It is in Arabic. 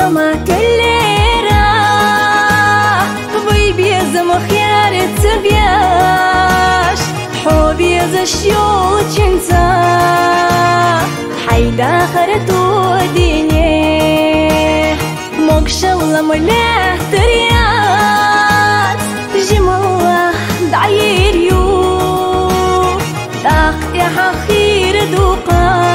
ما كليرا بيبيز مخيار تبياش حبيز الشيوت انت حيدا خرطو ديني مكشل ملاه تريات جمالله دعير يو داق يا خير دوقات